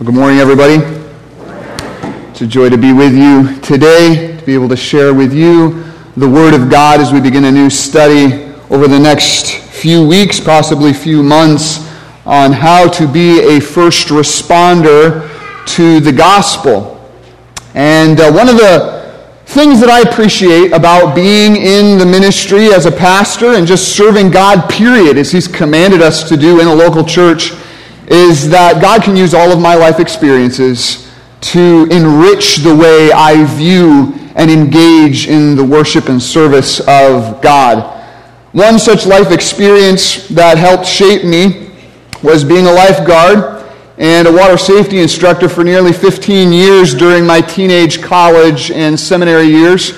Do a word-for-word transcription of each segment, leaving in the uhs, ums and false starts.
Well, good morning, everybody. It's a joy to be with you today, to be able to share with you the Word of God as we begin a new study over the next few weeks, possibly few months, on how to be a first responder to the gospel. And uh, one of the things that I appreciate about being in the ministry as a pastor and just serving God, period, as He's commanded us to do in a local church, is that God can use all of my life experiences to enrich the way I view and engage in the worship and service of God. One such life experience that helped shape me was being a lifeguard and a water safety instructor for nearly fifteen years during my teenage college and seminary years.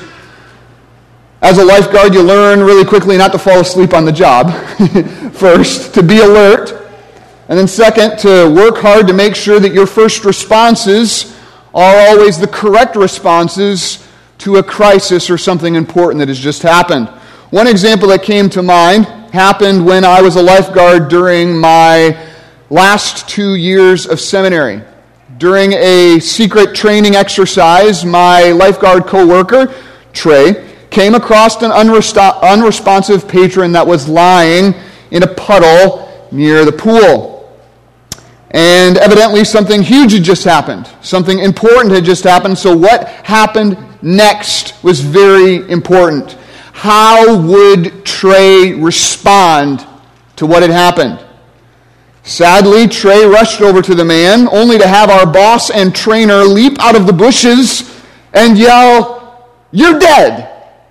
As a lifeguard, you learn really quickly not to fall asleep on the job. First, to be alert. And then second, to work hard to make sure that your first responses are always the correct responses to a crisis or something important that has just happened. One example that came to mind happened when I was a lifeguard during my last two years of seminary. During a secret training exercise, my lifeguard co-worker, Trey, came across an unresp- unresponsive patron that was lying in a puddle near the pool. And evidently something huge had just happened. Something important had just happened. So what happened next was very important. How would Trey respond to what had happened? Sadly, Trey rushed over to the man, only to have our boss and trainer leap out of the bushes and yell, "You're dead!"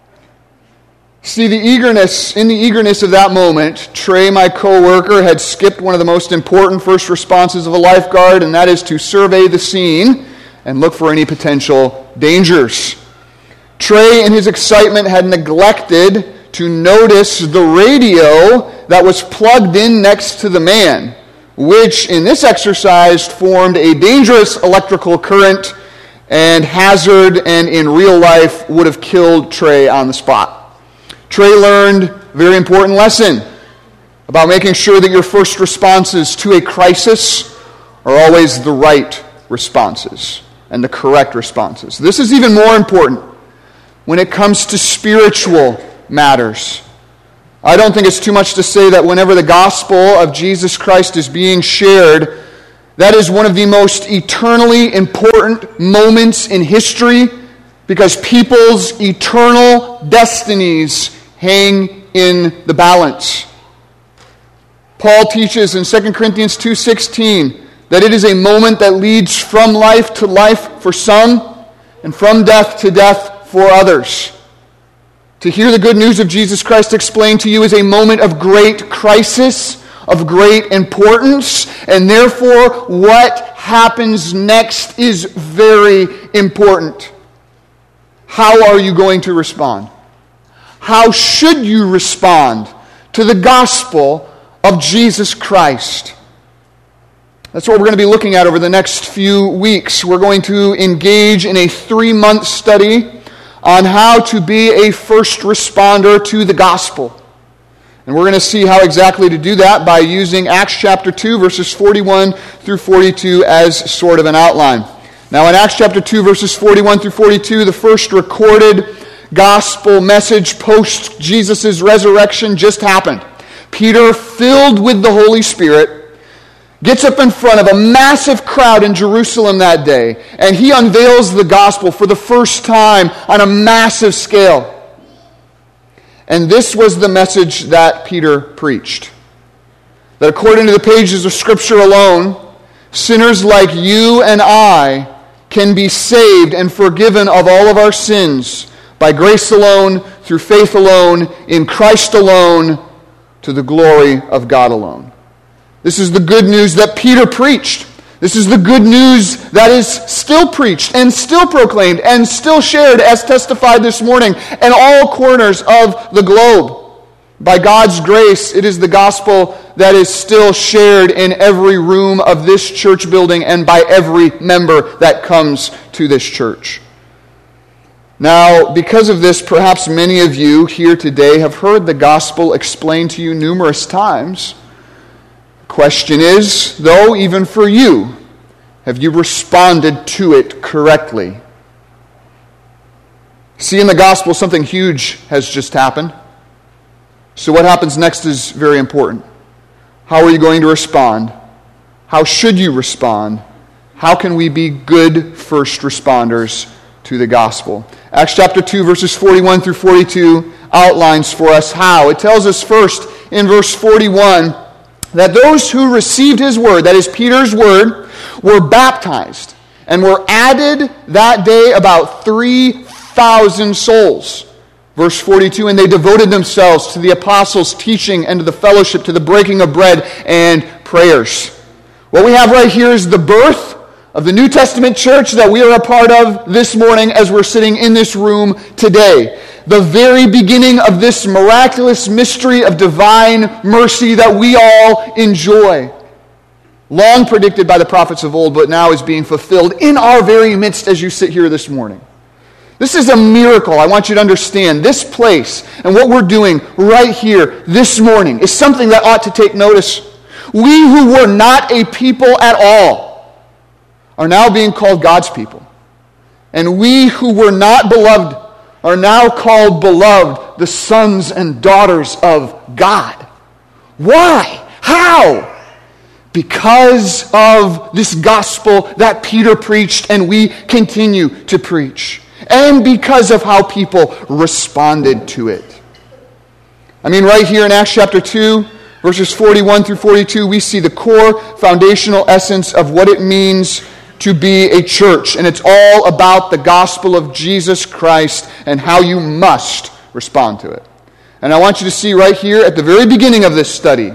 See, the eagerness, in the eagerness of that moment, Trey, my co-worker, had skipped one of the most important first responses of a lifeguard, and that is to survey the scene and look for any potential dangers. Trey, in his excitement, had neglected to notice the radio that was plugged in next to the man, which in this exercise formed a dangerous electrical current and hazard, and in real life would have killed Trey on the spot. Trey learned a very important lesson about making sure that your first responses to a crisis are always the right responses and the correct responses. This is even more important when it comes to spiritual matters. I don't think it's too much to say that whenever the gospel of Jesus Christ is being shared, that is one of the most eternally important moments in history, because people's eternal destinies hang in the balance. Paul teaches in Second Corinthians two sixteen that it is a moment that leads from life to life for some and from death to death for others. To hear the good news of Jesus Christ explained to you is a moment of great crisis, of great importance, and therefore what happens next is very important. How are you going to respond? How should you respond to the gospel of Jesus Christ? That's what we're going to be looking at over the next few weeks. We're going to engage in a three-month study on how to be a first responder to the gospel. And we're going to see how exactly to do that by using Acts chapter two, verses forty-one through forty-two as sort of an outline. Now in Acts chapter two, verses forty-one through forty-two, the first recorded gospel message post Jesus' resurrection just happened. Peter, filled with the Holy Spirit, gets up in front of a massive crowd in Jerusalem that day, and he unveils the gospel for the first time on a massive scale. And this was the message that Peter preached. That according to the pages of Scripture alone, sinners like you and I can be saved and forgiven of all of our sins by grace alone, through faith alone, in Christ alone, to the glory of God alone. This is the good news that Peter preached. This is the good news that is still preached and still proclaimed and still shared as testified this morning in all corners of the globe. By God's grace, it is the gospel that is still shared in every room of this church building and by every member that comes to this church. Now, because of this, perhaps many of you here today have heard the gospel explained to you numerous times. Question is, though, even for you, Have you responded to it correctly? See, in the gospel, something huge has just happened. So what happens next is very important. How are you going to respond? How should you respond? How can we be good first responders to the gospel? Acts chapter two, verses forty-one through forty-two outlines for us how. It tells us first in verse forty-one that those who received his word, that is Peter's word, were baptized and were added that day about three thousand souls. Verse forty-two, and they devoted themselves to the apostles' teaching and to the fellowship, to the breaking of bread and prayers. What we have right here is the birth of the New Testament church that we are a part of this morning as we're sitting in this room today. The very beginning of this miraculous mystery of divine mercy that we all enjoy. Long predicted by the prophets of old, but now is being fulfilled in our very midst as you sit here this morning. This is a miracle. I want you to understand this place and what we're doing right here this morning is something that ought to take notice. We who were not a people at all are now being called God's people. And we who were not beloved are now called beloved, the sons and daughters of God. Why? How? Because of this gospel that Peter preached and we continue to preach. And because of how people responded to it. I mean, right here in Acts chapter two, verses forty-one through forty-two, we see the core foundational essence of what it means to be a church. And it's all about the gospel of Jesus Christ and how you must respond to it. And I want you to see right here at the very beginning of this study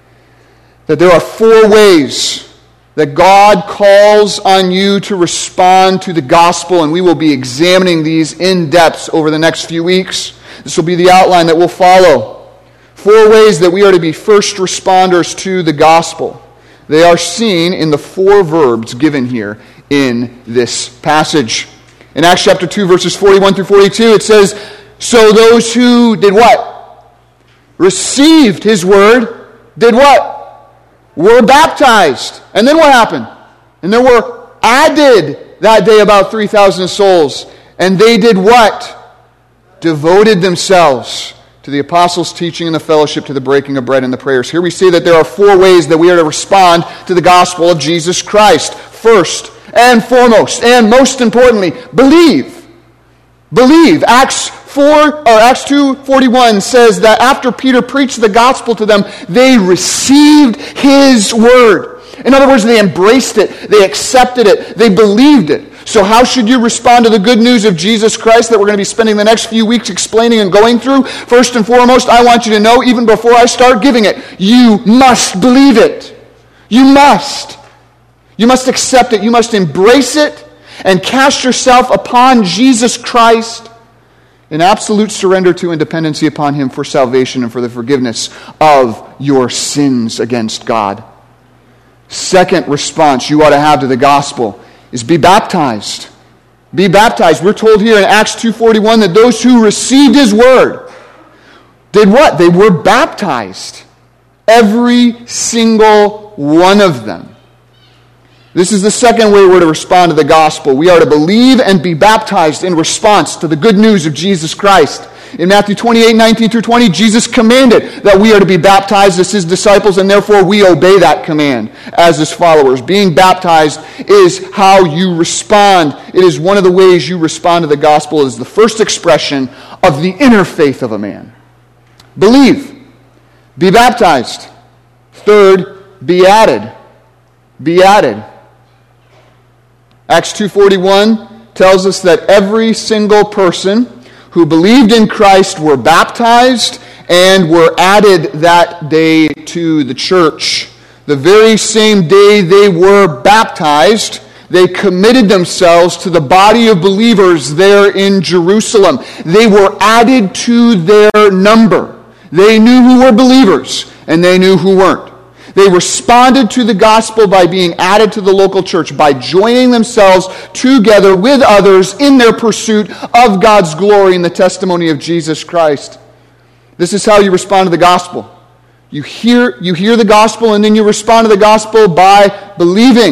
that there are four ways that God calls on you to respond to the gospel, and we will be examining these in depth over the next few weeks. This will be the outline that we'll follow. Four ways that we are to be first responders to the gospel. They are seen in the four verbs given here in this passage. In Acts chapter two, verses forty-one through forty-two, it says, so those who did what? Received his word, did what? Were baptized. And then what happened? And there were added that day about three thousand souls. And they did what? Devoted themselves to the apostles' teaching and the fellowship, to the breaking of bread and the prayers. Here we see that there are four ways that we are to respond to the gospel of Jesus Christ. First and foremost, and most importantly, believe. Believe. Acts four or Acts two forty-one says that after Peter preached the gospel to them, they received his word. In other words, they embraced it, they accepted it, they believed it. So how should you respond to the good news of Jesus Christ that we're going to be spending the next few weeks explaining and going through? First and foremost, I want you to know, even before I start giving it, you must believe it. You must. You must accept it. You must embrace it and cast yourself upon Jesus Christ in absolute surrender to and dependency upon him for salvation and for the forgiveness of your sins against God. Second response you ought to have to the gospel is be baptized. Be baptized. We're told here in Acts two forty-one that those who received his word did what? They were baptized. Every single one of them. This is the second way we're to respond to the gospel. We are to believe and be baptized in response to the good news of Jesus Christ. In Matthew twenty-eight, nineteen through twenty, Jesus commanded that we are to be baptized as his disciples, and therefore we obey that command as his followers. Being baptized is how you respond. It is one of the ways you respond to the gospel. It is the first expression of the inner faith of a man. Believe. Be baptized. Third, be added. Be added. Acts two forty-one tells us that every single person who believed in Christ were baptized and were added that day to the church. The very same day they were baptized, they committed themselves to the body of believers there in Jerusalem. They were added to their number. They knew who were believers and they knew who weren't. They responded to the gospel by being added to the local church, by joining themselves together with others in their pursuit of God's glory and the testimony of Jesus Christ. This is how you respond to the gospel. You hear, you hear the gospel and then you respond to the gospel by believing.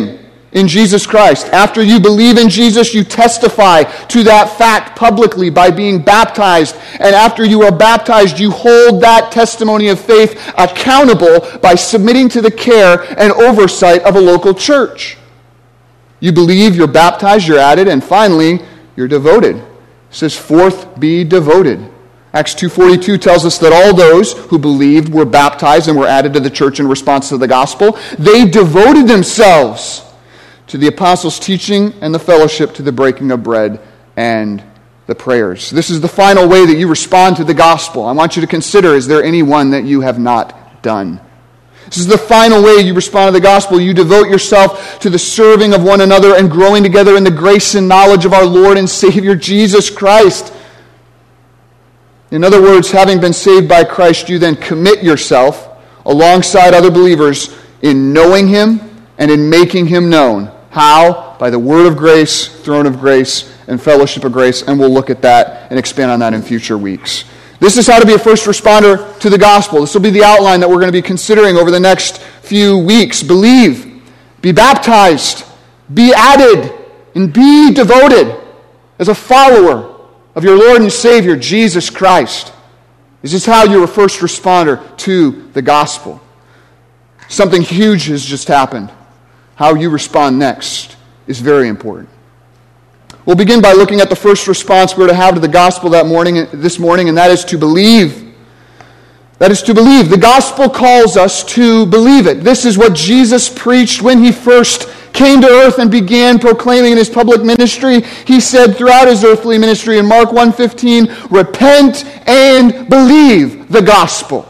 in Jesus Christ. After you believe in Jesus, you testify to that fact publicly by being baptized. And after you are baptized, you hold that testimony of faith accountable by submitting to the care and oversight of a local church. You believe, you're baptized, you're added, and finally, you're devoted. It says, fourth, be devoted. Acts two forty-two tells us that all those who believed were baptized and were added to the church in response to the gospel. They devoted themselves to the apostles' teaching and the fellowship, to the breaking of bread and the prayers. This is the final way that you respond to the gospel. I want you to consider, is there any one that you have not done? This is the final way you respond to the gospel. You devote yourself to the serving of one another and growing together in the grace and knowledge of our Lord and Savior Jesus Christ. In other words, having been saved by Christ, you then commit yourself alongside other believers in knowing Him and in making Him known. How? By the word of grace, throne of grace, and fellowship of grace. And we'll look at that and expand on that in future weeks. This is how to be a first responder to the gospel. This will be the outline that we're going to be considering over the next few weeks. Believe, be baptized, be added, and be devoted as a follower of your Lord and Savior, Jesus Christ. This is how you're a first responder to the gospel. Something huge has just happened. How you respond next is very important. We'll begin by looking at the first response we're to have to the gospel that morning, this morning, and that is to believe. That is to believe. The gospel calls us to believe it. This is what Jesus preached when He first came to earth and began proclaiming in His public ministry. He said throughout His earthly ministry in Mark one fifteen, repent and believe the gospel.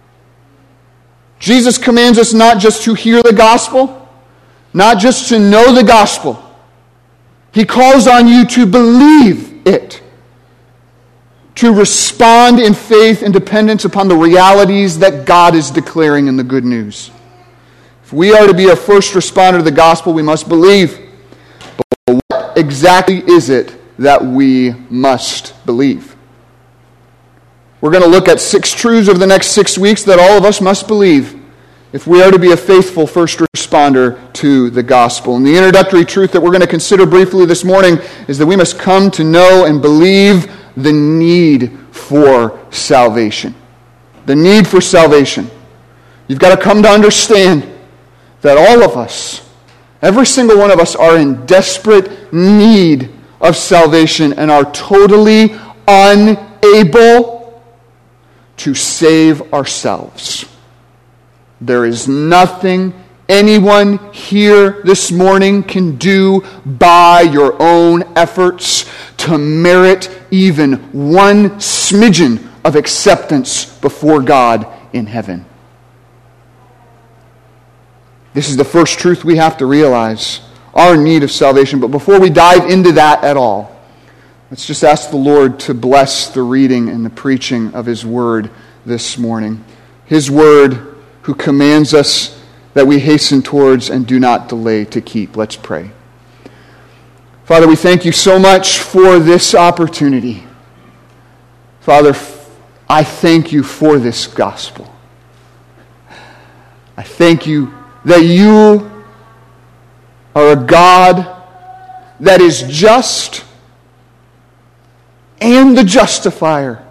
Jesus commands us not just to hear the gospel, not just to know the gospel. He calls on you to believe it, to respond in faith and dependence upon the realities that God is declaring in the good news. If we are to be a first responder to the gospel, we must believe. But what exactly is it that we must believe? We're going to look at six truths over the next six weeks that all of us must believe if we are to be a faithful first responder to the gospel. And the introductory truth that we're going to consider briefly this morning is that we must come to know and believe the need for salvation. The need for salvation. You've got to come to understand that all of us, every single one of us, are in desperate need of salvation and are totally unable to save ourselves. There is nothing anyone here this morning can do by your own efforts to merit even one smidgen of acceptance before God in heaven. This is the first truth we have to realize, our need of salvation. But before we dive into that at all, let's just ask the Lord to bless the reading and the preaching of His Word this morning. His Word, who commands us that we hasten towards and do not delay to keep. Let's pray. Father, we thank You so much for this opportunity. Father, I thank You for this gospel. I thank You that You are a God that is just and the justifier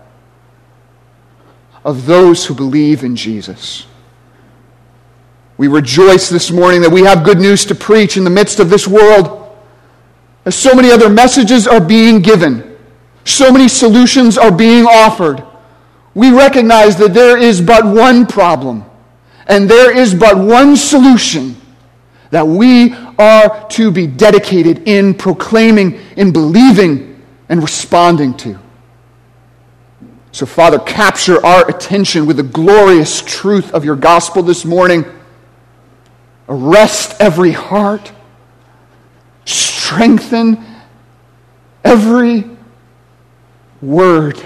of those who believe in Jesus. We rejoice this morning that we have good news to preach in the midst of this world. As so many other messages are being given, so many solutions are being offered, we recognize that there is but one problem, and there is but one solution that we are to be dedicated in proclaiming, in believing, and responding to. So, Father, capture our attention with the glorious truth of Your gospel this morning. Arrest every heart. Strengthen every word.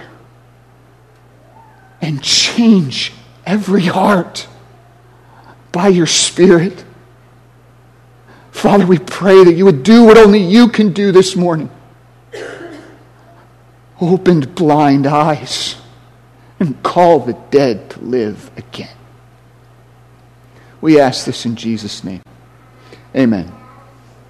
And change every heart by Your Spirit. Father, we pray that You would do what only You can do this morning. Opened blind eyes and call the dead to live again. We ask this in Jesus' name. Amen.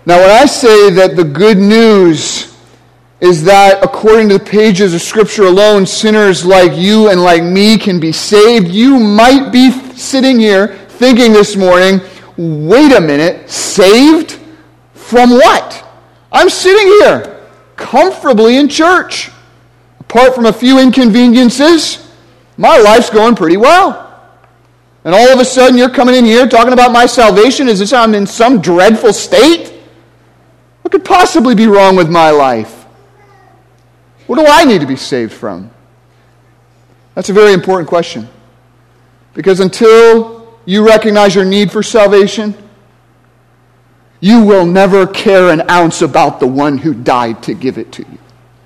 Now, when I say that the good news is that according to the pages of Scripture alone, sinners like you and like me can be saved, you might be sitting here thinking this morning, wait a minute, saved? From what? I'm sitting here comfortably in church. Apart from a few inconveniences, my life's going pretty well. And all of a sudden you're coming in here talking about my salvation as if I'm in some dreadful state? What could possibly be wrong with my life? What do I need to be saved from? That's a very important question. Because until you recognize your need for salvation, you will never care an ounce about the one who died to give it to you.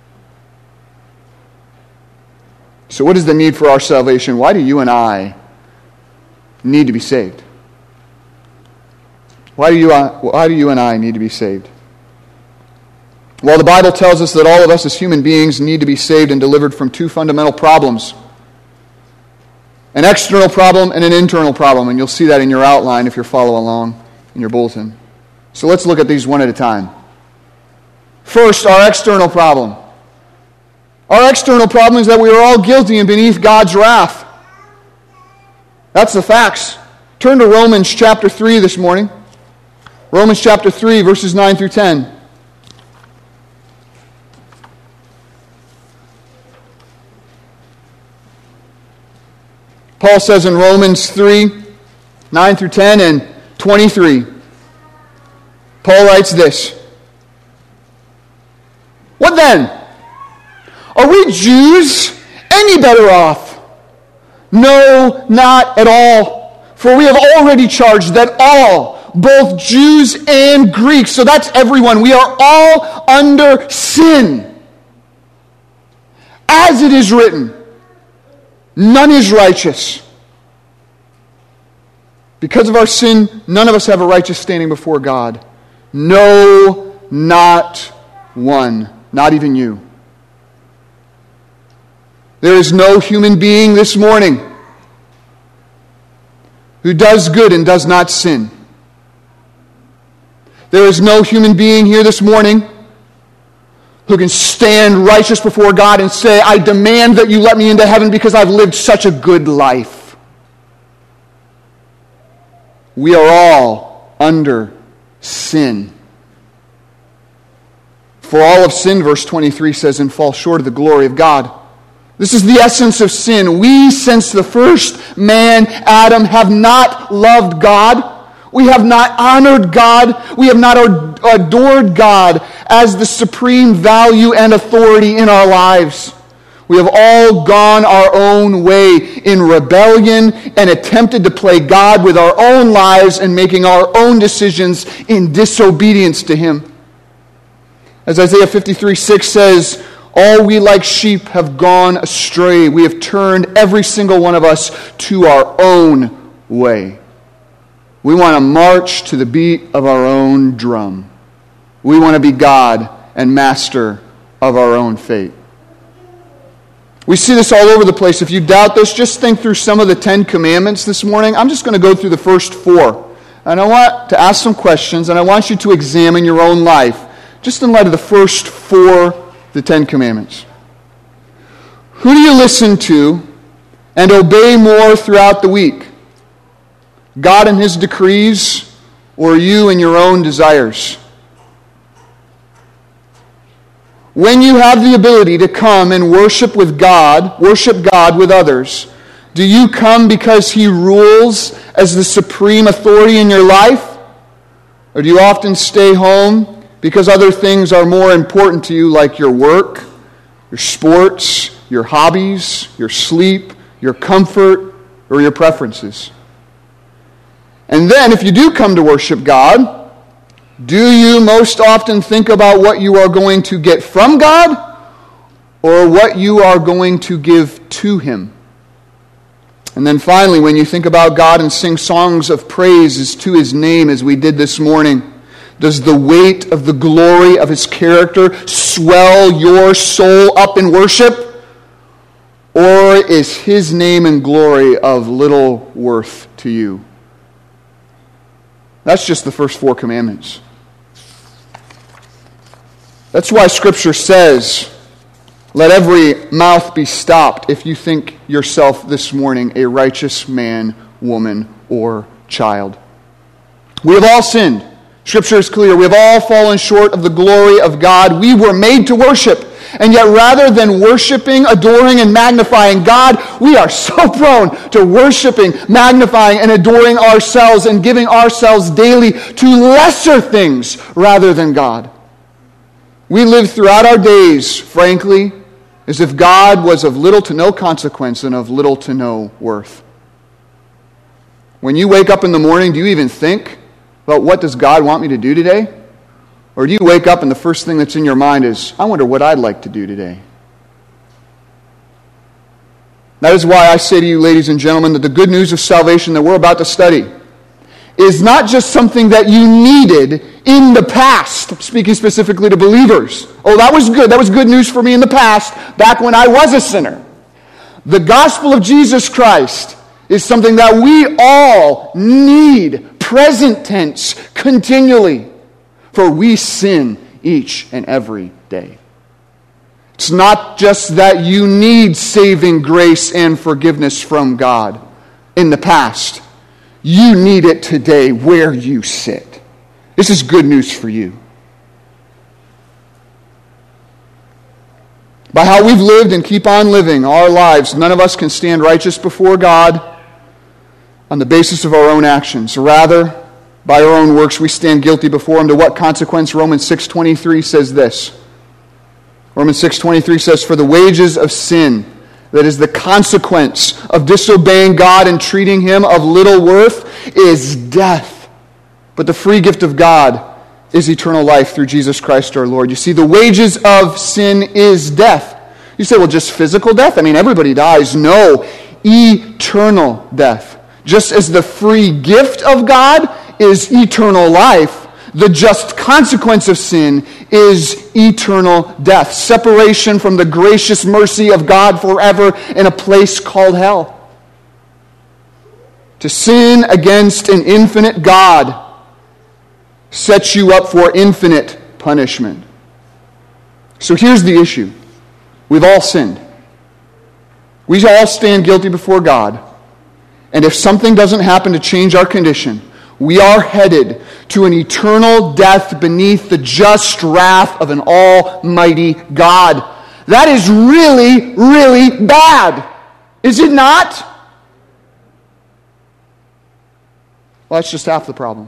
So what is the need for our salvation? Why do you and I need to be saved? Why do you, why do you and I need to be saved? Well, the Bible tells us that all of us as human beings need to be saved and delivered from two fundamental problems. An external problem and an internal problem. And you'll see that in your outline if you're following along in your bulletin. So let's look at these one at a time. First, our external problem. Our external problem is that we are all guilty and beneath God's wrath. That's the facts. Turn to Romans chapter three this morning. Romans chapter three, verses nine through ten. Paul says in Romans three, nine through ten and twenty-three, Paul writes this. What then? Are we Jews any better off? No, not at all. For we have already charged that all, both Jews and Greeks, so that's everyone, we are all under sin. As it is written, none is righteous. Because of our sin, none of us have a righteous standing before God. No, not one. Not even you. There is no human being this morning who does good and does not sin. There is no human being here this morning who can stand righteous before God and say, I demand that you let me into heaven because I've lived such a good life. We are all under sin. For all of sin, verse twenty-three says, and fall short of the glory of God. This is the essence of sin. We, since the first man, Adam, have not loved God. We have not honored God. We have not adored God as the supreme value and authority in our lives. We have all gone our own way in rebellion and attempted to play God with our own lives and making our own decisions in disobedience to Him. As Isaiah fifty-three six says, all we like sheep have gone astray. We have turned every single one of us to our own way. We want to march to the beat of our own drum. We want to be God and master of our own fate. We see this all over the place. If you doubt this, just think through some of the Ten Commandments this morning. I'm just going to go through the first four. And I want to ask some questions, and I want you to examine your own life, just in light of the first four the Ten Commandments. Who do you listen to and obey more throughout the week? God and His decrees, or you and your own desires? When you have the ability to come and worship with God, worship God with others, do you come because He rules as the supreme authority in your life? Or do you often stay home because other things are more important to you, like your work, your sports, your hobbies, your sleep, your comfort, or your preferences? And then, if you do come to worship God, do you most often think about what you are going to get from God or what you are going to give to Him? And then finally, when you think about God and sing songs of praises to His name as we did this morning, does the weight of the glory of His character swell your soul up in worship? Or is His name and glory of little worth to you? That's just the first four commandments. That's why Scripture says, let every mouth be stopped if you think yourself this morning a righteous man, woman, or child. We have all sinned. Scripture is clear. We have all fallen short of the glory of God. We were made to worship. And yet rather than worshiping, adoring, and magnifying God, we are so prone to worshiping, magnifying, and adoring ourselves and giving ourselves daily to lesser things rather than God. We live throughout our days, frankly, as if God was of little to no consequence and of little to no worth. When you wake up in the morning, do you even think about what does God want me to do today? Or do you wake up and the first thing that's in your mind is, I wonder what I'd like to do today? That is why I say to you, ladies and gentlemen, that the good news of salvation that we're about to study is not just something that you needed in the past, speaking specifically to believers. Oh, that was good. That was good news for me in the past, back when I was a sinner. The gospel of Jesus Christ is something that we all need, present tense, continually, for we sin each and every day. It's not just that you need saving grace and forgiveness from God in the past. You need it today where you sit. This is good news for you. By how we've lived and keep on living our lives, none of us can stand righteous before God on the basis of our own actions. Rather, by our own works, we stand guilty before Him. To what consequence? Romans six twenty-three says this. Romans six twenty-three says, for the wages of sin, that is the consequence of disobeying God and treating Him of little worth, is death. But the free gift of God is eternal life through Jesus Christ our Lord. You see, the wages of sin is death. You say, well, just physical death? I mean, everybody dies. No, eternal death. Just as the free gift of God is eternal life, the just consequence of sin is eternal death. Separation from the gracious mercy of God forever in a place called hell. To sin against an infinite God sets you up for infinite punishment. So here's the issue. We've all sinned. We all stand guilty before God. And if something doesn't happen to change our condition, we are headed to an eternal death beneath the just wrath of an almighty God. That is really, really bad. Is it not? Well, that's just half the problem.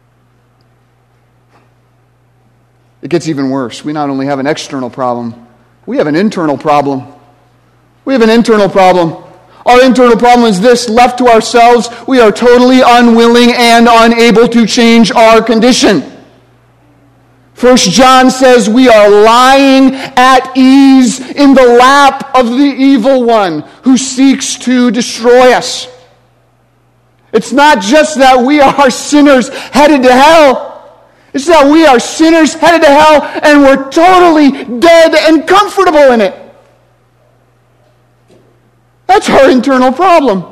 It gets even worse. We not only have an external problem, we have an internal problem. We have an internal problem. Our internal problem is this: left to ourselves, we are totally unwilling and unable to change our condition. First John says we are lying at ease in the lap of the evil one who seeks to destroy us. It's not just that we are sinners headed to hell. It's that we are sinners headed to hell and we're totally dead and comfortable in it. That's our internal problem.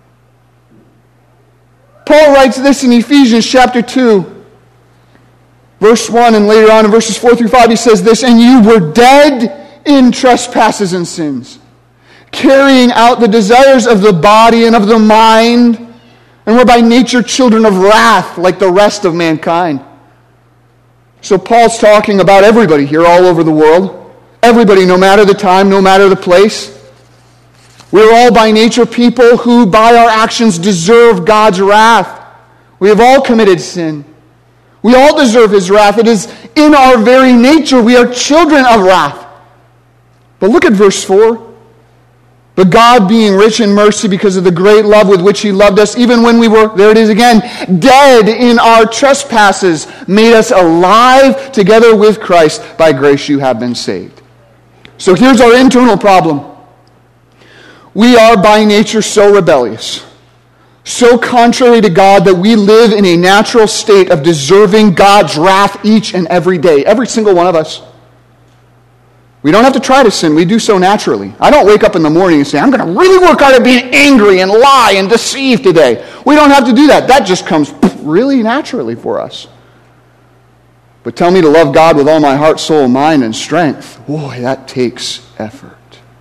Paul writes this in Ephesians chapter two, verse one, and later on in verses four through five, he says this, and you were dead in trespasses and sins, carrying out the desires of the body and of the mind, and were by nature children of wrath like the rest of mankind. So Paul's talking about everybody here all over the world. Everybody, no matter the time, no matter the place. We're all by nature people who by our actions deserve God's wrath. We have all committed sin. We all deserve His wrath. It is in our very nature. We are children of wrath. But look at verse four. But God, being rich in mercy because of the great love with which He loved us, even when we were, there it is again, dead in our trespasses, made us alive together with Christ. By grace you have been saved. So here's our internal problem. We are by nature so rebellious, so contrary to God, that we live in a natural state of deserving God's wrath each and every day. Every single one of us. We don't have to try to sin. We do so naturally. I don't wake up in the morning and say, I'm going to really work hard at being angry and lie and deceive today. We don't have to do that. That just comes really naturally for us. But tell me to love God with all my heart, soul, mind, and strength. Boy, that takes effort.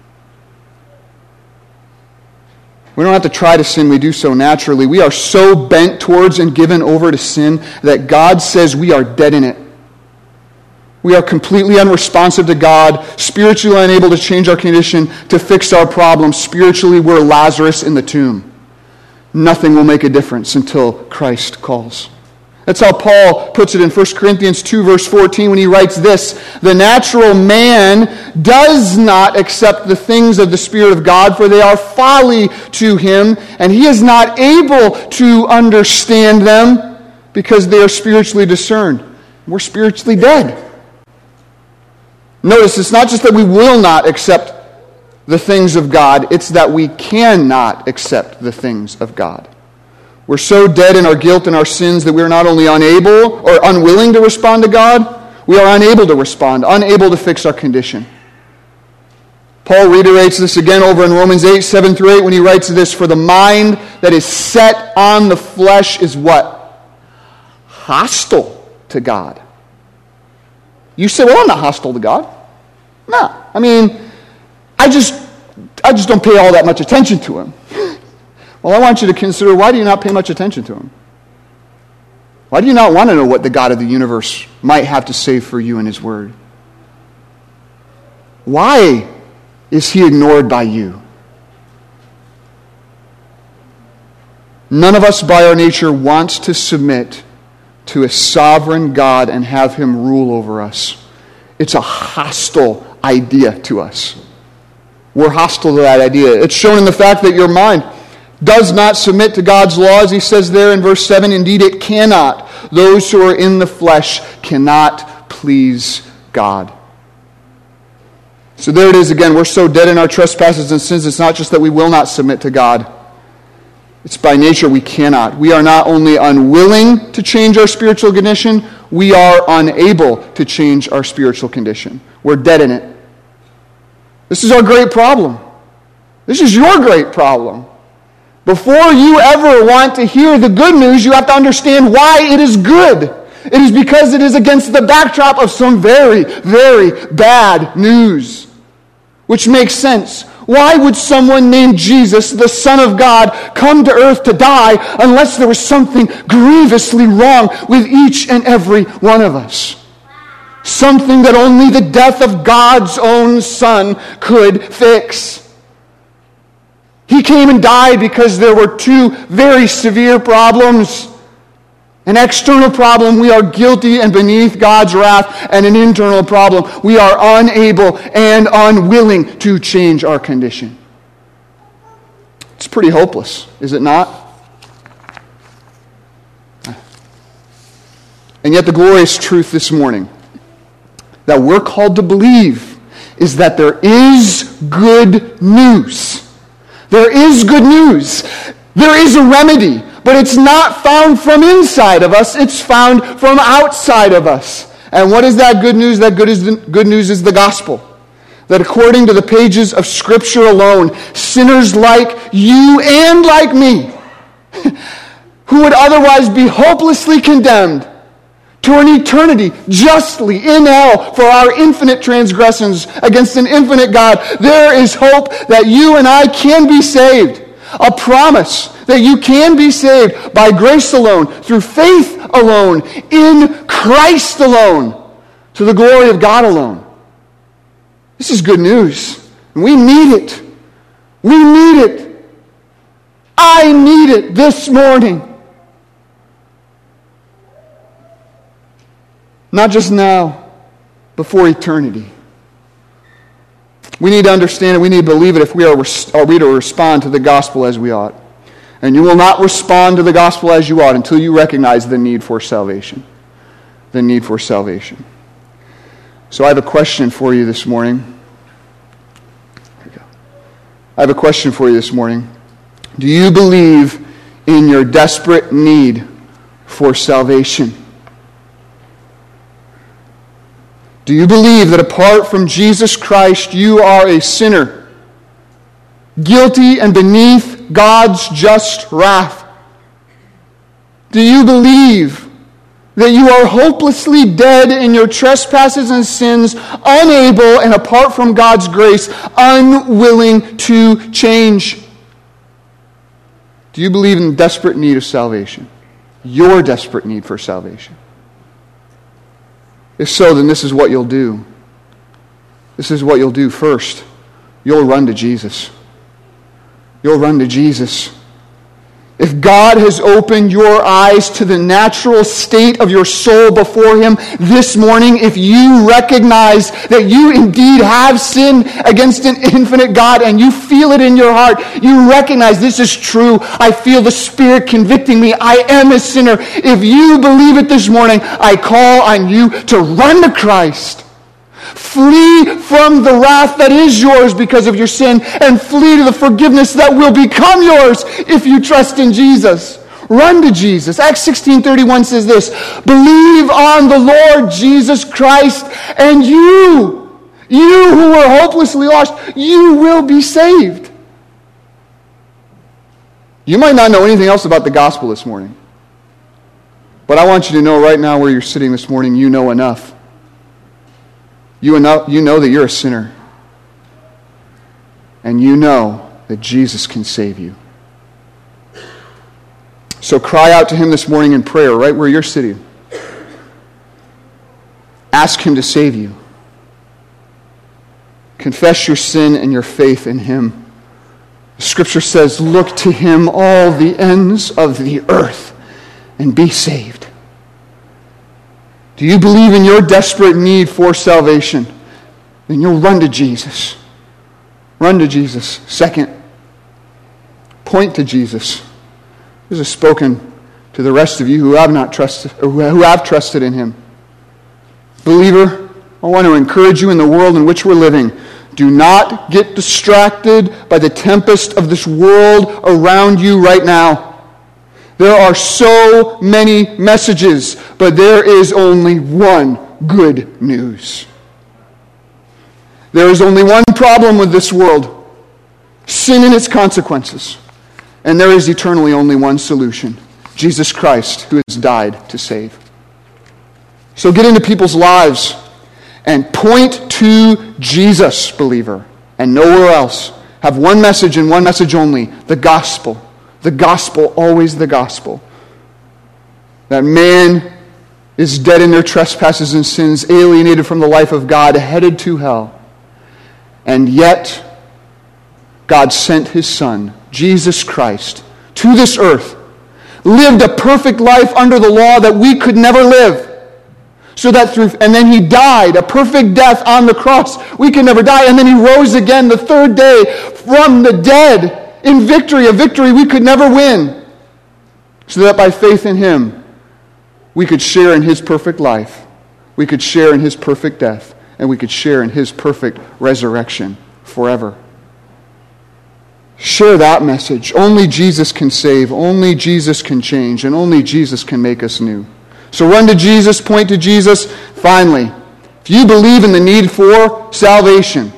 We don't have to try to sin. We do so naturally. We are so bent towards and given over to sin that God says we are dead in it. We are completely unresponsive to God, spiritually unable to change our condition, to fix our problems. Spiritually, we're Lazarus in the tomb. Nothing will make a difference until Christ calls. That's how Paul puts it in First Corinthians two, verse fourteen, when he writes this: the natural man does not accept the things of the Spirit of God, for they are folly to him, and he is not able to understand them because they are spiritually discerned. We're spiritually dead. Notice, it's not just that we will not accept the things of God, it's that we cannot accept the things of God. We're so dead in our guilt and our sins that we're not only unable or unwilling to respond to God, we are unable to respond, unable to fix our condition. Paul reiterates this again over in Romans eight, seven through eight when he writes this: for the mind that is set on the flesh is what? Hostile to God. You say, well, I'm not hostile to God. No. I mean, I just, I just don't pay all that much attention to him. Well, I want you to consider, why do you not pay much attention to him? Why do you not want to know what the God of the universe might have to say for you in his word? Why is he ignored by you? None of us by our nature wants to submit to a sovereign God and have him rule over us. It's a hostile idea to us. We're hostile to that idea. It's shown in the fact that your mind does not submit to God's laws. He says there in verse seven, indeed it cannot. Those who are in the flesh cannot please God. So there it is again. We're so dead in our trespasses and sins, it's not just that we will not submit to God. It's by nature we cannot. We are not only unwilling to change our spiritual condition, we are unable to change our spiritual condition. We're dead in it. This is our great problem. This is your great problem. Before you ever want to hear the good news, you have to understand why it is good. It is because it is against the backdrop of some very, very bad news. Which makes sense. Why would someone named Jesus, the Son of God, come to earth to die unless there was something grievously wrong with each and every one of us? Something that only the death of God's own Son could fix. He came and died because there were two very severe problems. An external problem, we are guilty and beneath God's wrath, and an internal problem, we are unable and unwilling to change our condition. It's pretty hopeless, is it not? And yet the glorious truth this morning that we're called to believe is that there is good news. There is good news. There is a remedy, but it's not found from inside of us. It's found from outside of us. And what is that good news? That good, is the, good news is the gospel. That according to the pages of Scripture alone, sinners like you and like me, who would otherwise be hopelessly condemned to an eternity justly in hell for our infinite transgressions against an infinite God, there is hope that you and I can be saved. A promise that you can be saved by grace alone, through faith alone, in Christ alone, to the glory of God alone. This is good news. And we need it. We need it. I need it this morning. Not just now, but for eternity. We need to understand it. We need to believe it if we are, are we to respond to the gospel as we ought. And you will not respond to the gospel as you ought until you recognize the need for salvation. The need for salvation. So I have a question for you this morning. Here we go. I have a question for you this morning. Do you believe in your desperate need for salvation? Do you believe that apart from Jesus Christ, you are a sinner, guilty and beneath God's just wrath? Do you believe that you are hopelessly dead in your trespasses and sins, unable and apart from God's grace, unwilling to change? Do you believe in desperate need of salvation? Your desperate need for salvation? If so, then this is what you'll do. This is what you'll do first. You'll run to Jesus. You'll run to Jesus. If God has opened your eyes to the natural state of your soul before Him this morning, if you recognize that you indeed have sinned against an infinite God and you feel it in your heart, you recognize this is true. I feel the Spirit convicting me. I am a sinner. If you believe it this morning, I call on you to run to Christ. Flee from the wrath that is yours because of your sin, and flee to the forgiveness that will become yours if you trust in Jesus. Run to Jesus. Acts sixteen thirty-one says this, believe on the Lord Jesus Christ, and you, you who were hopelessly lost, you will be saved. You might not know anything else about the gospel this morning, but I want you to know right now where you're sitting this morning, you know enough. You know, you know that you're a sinner. And you know that Jesus can save you. So cry out to Him this morning in prayer, right where you're sitting. Ask Him to save you. Confess your sin and your faith in Him. The Scripture says, look to Him all the ends of the earth and be saved. Do you believe in your desperate need for salvation? Then you'll run to Jesus. Run to Jesus. Second, point to Jesus. This is spoken to the rest of you who have not trusted, or who have trusted in Him. Believer, I want to encourage you in the world in which we're living. Do not get distracted by the tempest of this world around you right now. There are so many messages, but there is only one good news. There is only one problem with this world, sin and its consequences. And there is eternally only one solution, Jesus Christ, who has died to save. So get into people's lives and point to Jesus, believer, and nowhere else. Have one message and one message only, the gospel. The gospel, always the gospel. That man is dead in their trespasses and sins, alienated from the life of God, headed to hell. And yet, God sent His Son, Jesus Christ, to this earth, lived a perfect life under the law that we could never live. So that through, and then He died a perfect death on the cross. We could never die. And then He rose again the third day from the dead, in victory, a victory we could never win, so that by faith in Him, we could share in His perfect life, we could share in His perfect death, and we could share in His perfect resurrection forever. Share that message. Only Jesus can save, only Jesus can change, and only Jesus can make us new. So run to Jesus, point to Jesus. Finally, if you believe in the need for salvation,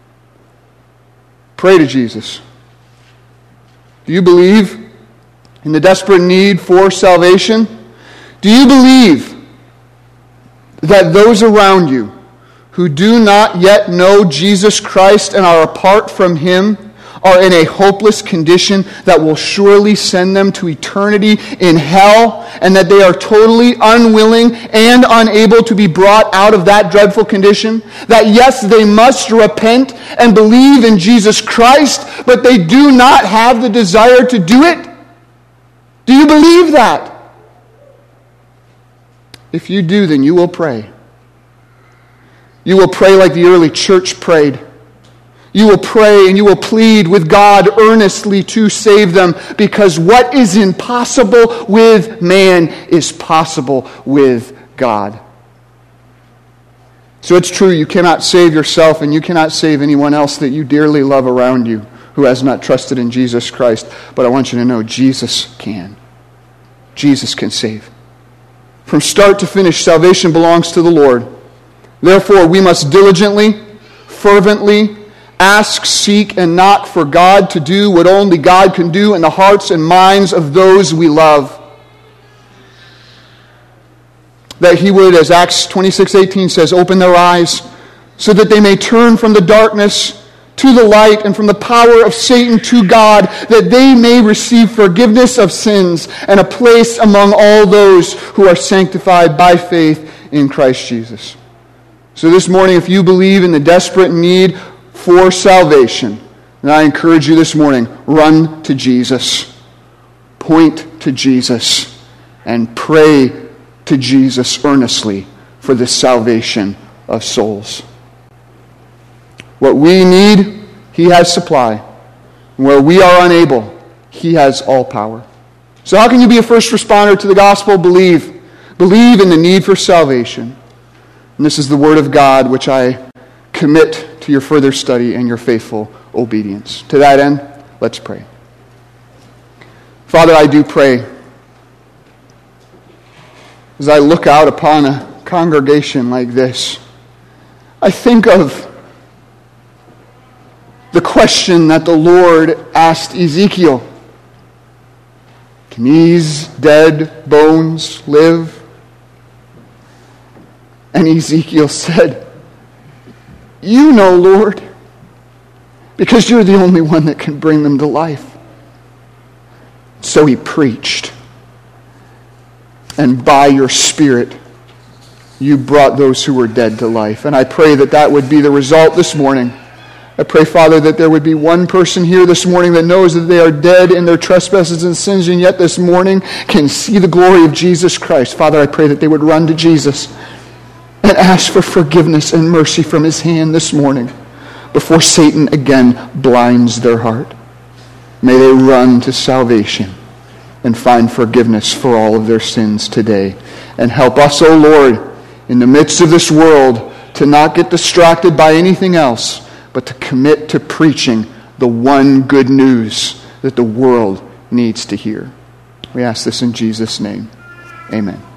pray to Jesus. Do you believe in the desperate need for salvation? Do you believe that those around you who do not yet know Jesus Christ and are apart from Him are in a hopeless condition that will surely send them to eternity in hell, and that they are totally unwilling and unable to be brought out of that dreadful condition? That yes, they must repent and believe in Jesus Christ, but they do not have the desire to do it? Do you believe that? If you do, then you will pray. You will pray like the early church prayed. You will pray and you will plead with God earnestly to save them, because what is impossible with man is possible with God. So it's true, you cannot save yourself and you cannot save anyone else that you dearly love around you who has not trusted in Jesus Christ. But I want you to know Jesus can. Jesus can save. From start to finish, salvation belongs to the Lord. Therefore, we must diligently, fervently, ask, seek, and knock for God to do what only God can do in the hearts and minds of those we love. that he would, as Acts twenty-six eighteen says, open their eyes so that they may turn from the darkness to the light and from the power of Satan to God, that they may receive forgiveness of sins and a place among all those who are sanctified by faith in Christ Jesus. So this morning, if you believe in the desperate need for salvation, then I encourage you this morning, run to Jesus, point to Jesus, and pray to Jesus earnestly for the salvation of souls. What we need, he has supply. Where we are unable, he has all power. So how can you be a first responder to the gospel? Believe. Believe in the need for salvation. And this is the word of God, which I commit to your further study and your faithful obedience. To that end, let's pray. Father, I do pray, as I look out upon a congregation like this, I think of the question that the Lord asked Ezekiel. Can these dead bones live? And Ezekiel said, you know, Lord, because you're the only one that can bring them to life. So he preached. And by your Spirit, you brought those who were dead to life. And I pray that that would be the result this morning. I pray, Father, that there would be one person here this morning that knows that they are dead in their trespasses and sins, and yet this morning can see the glory of Jesus Christ. Father, I pray that they would run to Jesus and ask for forgiveness and mercy from his hand this morning before Satan again blinds their heart. May they run to salvation and find forgiveness for all of their sins today. And help us, O Lord, in the midst of this world, to not get distracted by anything else, but to commit to preaching the one good news that the world needs to hear. We ask this in Jesus' name. Amen.